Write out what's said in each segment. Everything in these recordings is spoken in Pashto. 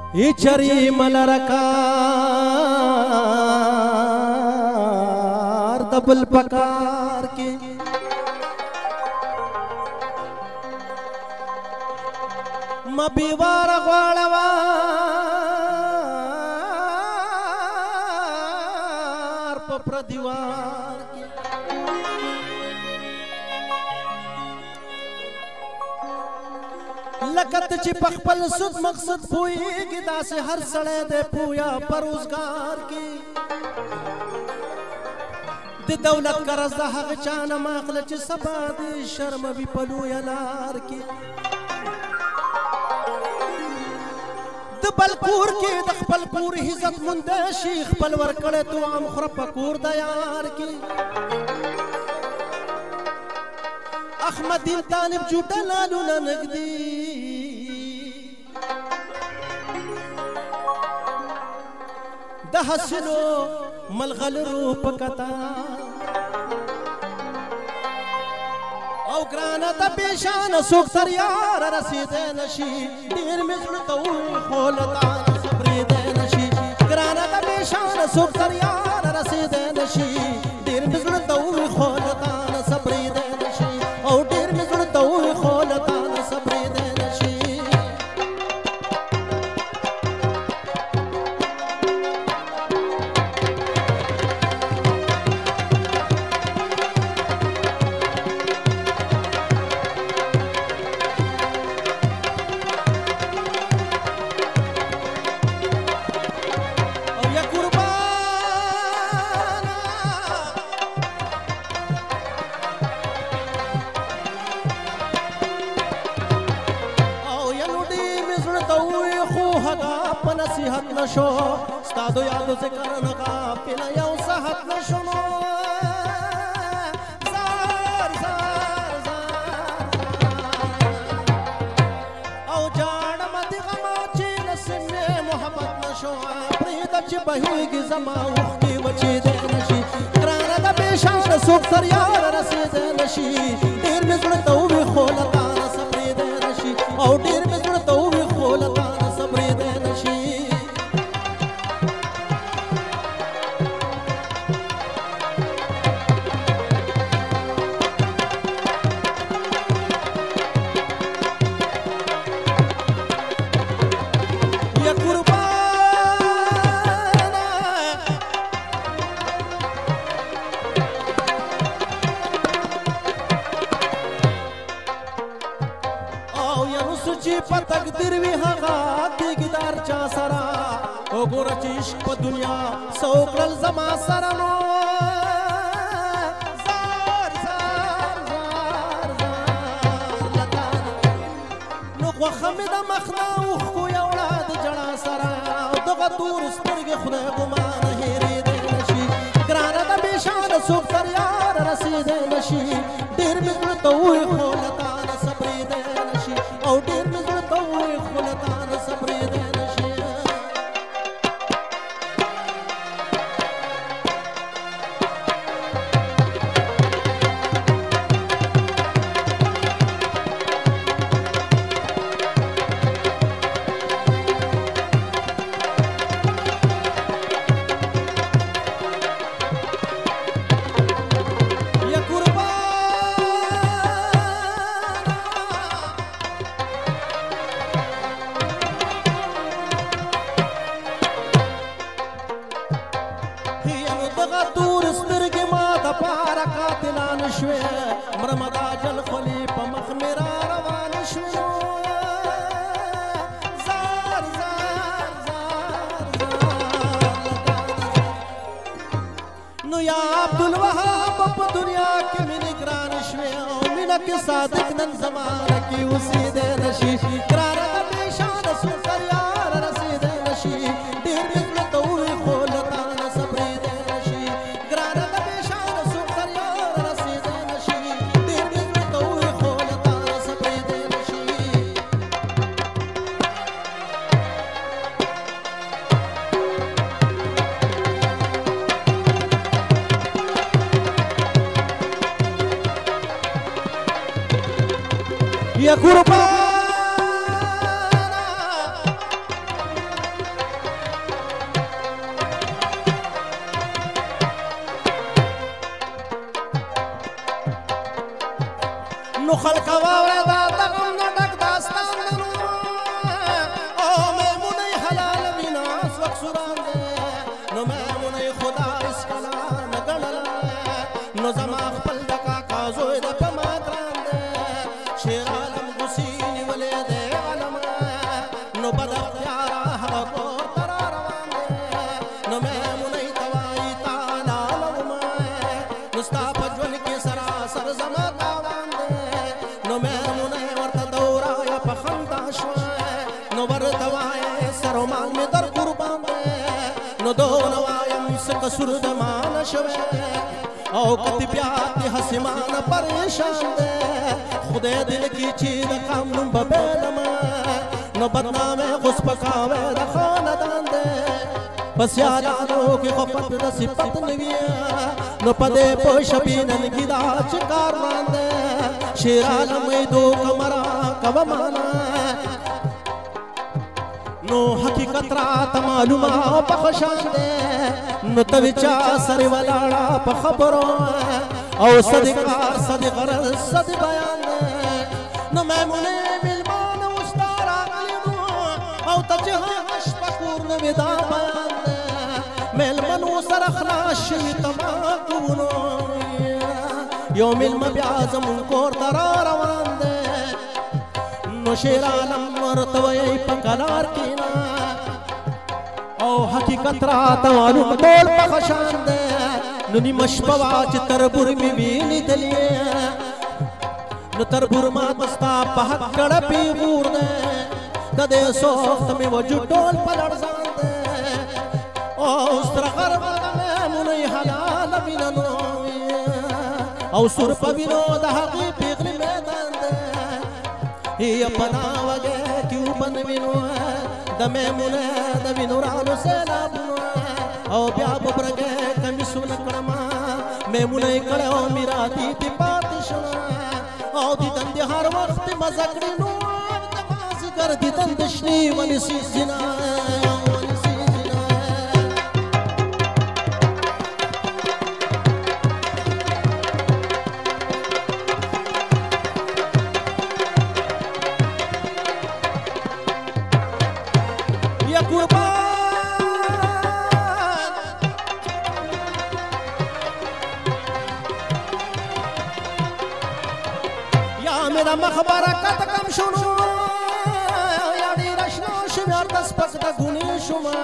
इचरी मलरकार दबल पकार के मबीवार ग्वाड़वार पप्र दीवार के लकत ची पखपल सुद मकसद पुई गिदा से हर सड़े दे पुया परोजगार की दे दौलत करज दा हक चान माखल ची सबा दे शर्म भी पलू यलार की बलकूर की दखबलकूर हिजत मुंदे शीख पलवर कड़े तो आम खुरपकूर दयार की अहमदीन तानिब जुटा लालू न नगदी दहसनो मलगल रूप कता او گرانا تا پیشان سوکتر یار رسیده نشی دیر مزلتو خولتان صبریده نشی گرانا تا پیشان سوکتر یار رسیده نشی دیر مزلتو خولتان صبریده نشی او دیر مزلتو خولتان صبریده نشی नशो स्तादो यादो से करना का पिला याओ सहत नशो नो जार जार जार औ जान मत गमा ची नस्मे मोहब्बत नशो प्रीत च बहीगी जमा उखती वची दे नशी कराना दा पेशान सुक्तर यार रसीद नशी देर में जुड़ता हुए खोलता सबरी दे नशी औ देर में जुड़ता हुए खोलता सबरी दे नशी तकदीर भी हगा दिगदार चा सरा ओ गोरच इश्क प दुनिया सौकल जमा सरा नो जार जार जार जार लता नो खमद मखना खो या औलाद जड़ा सरा दगा दूर स्तरगे खुदा गुमान हेरे दे नशी ग्राना दा बेशान सुक्तर यार रसीद नशी देर में तो खोलता सबरी दे नशी औ देर में मरमदा जल खली पमख मेरा रवान शुरू जार जार जार नो या अब्दुल वहाब प दुनिया के मिनी ग्रान शवे मिन के सादिक नन जमान की उसी दे नशी करारा दा पेशान सुकर यार रसी दे नशी देर में तो खोलता सबरी दे नशी करारा दा पेशान सुकर यार रसी दे नशी या कुर्बाना نو خلقه واوره دا د غم نه ډک داستان دی او میمونې حلال وینا سوک سوران دی نو میمونې خدا هېڅکله نه ګڼله نو زما خپل د کاکا زوی د په ما ګران دی شیر عالم غوسې نیولې دی علمه نو بد اختیاره هغه کور ته را روان دی نو میمونې ته وایي تا لاله نو ستا په ژوند کې سراسر زما تاوان دی نو میمونې ورته دورایه په خندا شوه نو ورته وایې سرومان مې در قربان دی نو دونه وایم څه قصور د ما نه شوی او کتبیات د حسیمانه پریشان دی خدای دې لکي چې د قام نوم به بیلمه نو بدنامې خو سپکاوی د خاندان دی پس یادانو کې خو پت د صفت نه وي نو په دې پوه شپې نن کې دا چې کار باندې شیر عالم دو کمرا کوه مانا نو حقیقت راته معلومه او په خوشان دی نو ته چا سره ولاړه په خبرو او صدې کار صدې غرض صدې بیان دی نو میمونې مېلمانه اوس تا راغلي نو او ته چې شپه کور نه وي دا بیان دی میلمنو سره خلاص شوي تماکونو یو میلمه بیا زمونږ کور ته را روان دی نو شیر عالم ورته وایي په کلار کښېنه او حقیقت راته معلوم ټول په خشان دی نو نیمه شپه وه چې تربور مې وي لیدلې نو تربور ماته ستا په حق کړه پیغور دی د دې سوخت مې وجود ټول په لړزان دی او ستره غربه د میمونې حلاله وینه نو او سور په وینو د هغې پیغلې میدان دی یا پنا وږی کې اوبه نه وینو د میمونې د وینو رانو سیلابونو او بیا به برګی کمیسونه کړمه میمونې کړی او میراتي دې پاتې شوه او دیدن دې هر وخت مزه کړي نو د مازدیګر دیدن د شنې ونې سیزینه میرا مخبره کته کم شونو یا ډېره شنه شوې ورته سپک د ګونې شومه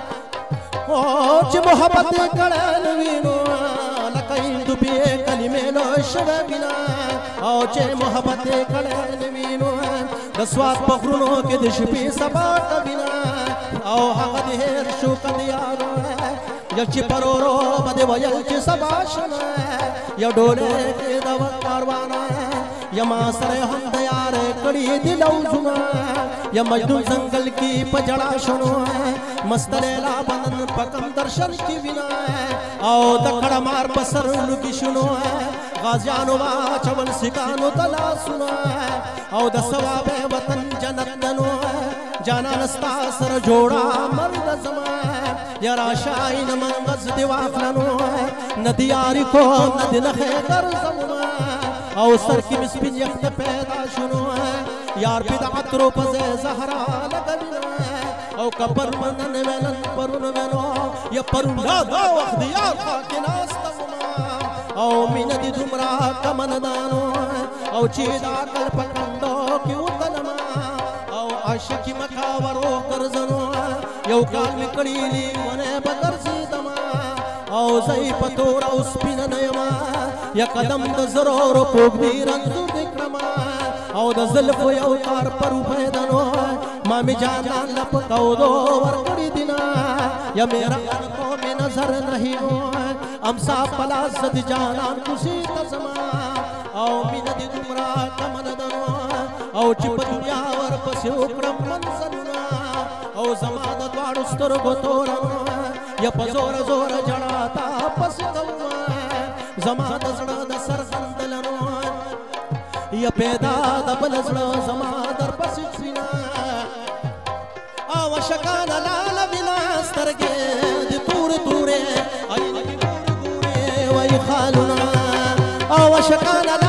او چې محبت یې کړی نه وي نو لکه هندوبي کلمې له شوې وینا او چې محبت یې کړی نه وي نو د سوات په غرونو کې د شپې سبا ته وینا او هغه دې هېر شو که د یارو یا چې پر ورو به دې ویل چې سبا شمه یا ډولې کې د وخت کاروانه یا ما سره هم د یارې کړي دي لوزونه یا مجنون ځنګل کې په جړا شنو مست لیلا بنن په کم درشن کې وینا او د کړه مار په سر لوګي شنو غازیانو واچول سکانو ته لاسونه او د ثواب وطن جنت دنو جانان ستا سره جوړه مرد زما یا راشاین منغز دی واخلنو نه د یاري کوم نه د نښې ګرځمه او سر کې مې سپین یخت پیدا شنو یار پې د عطرو په ځای زهرا لګوینه او که پرمنن ویلن پرون وینو یا پرون دا وخت د یار خوا کې ناسته ومه او مینه دې دومره کمندانو او چې د عقل په کنډو کې وتلمه او عاشقي مکاورو ګرځنو یو کال مې کړي دي ونې به ګرځېدمه او زه په تور او سپینه نه یمه یا قدم د زرورو پوږدي رنځور دې کړمه او د زلفو یو تار پر وبهدنو ما مې جانان له په تودو ورکړي دینه یا میرا کو مې نظر نہیں ہو امسا پلا زد جانان کوسي ته زما او مینه دې دومره کمندنو او چې په دنیا ورپسې وکړم منزلونه او زما د دواړو سترګو تورنو یا په زور زور جړا تا پسې کومه زما د زړه د سر زندلنو یا پیدا د بل زړه زما در پسې وینا او شکانه لاله وینا سترګې د تورې تورې ای ګورې ګورې وای خالونه او شکانه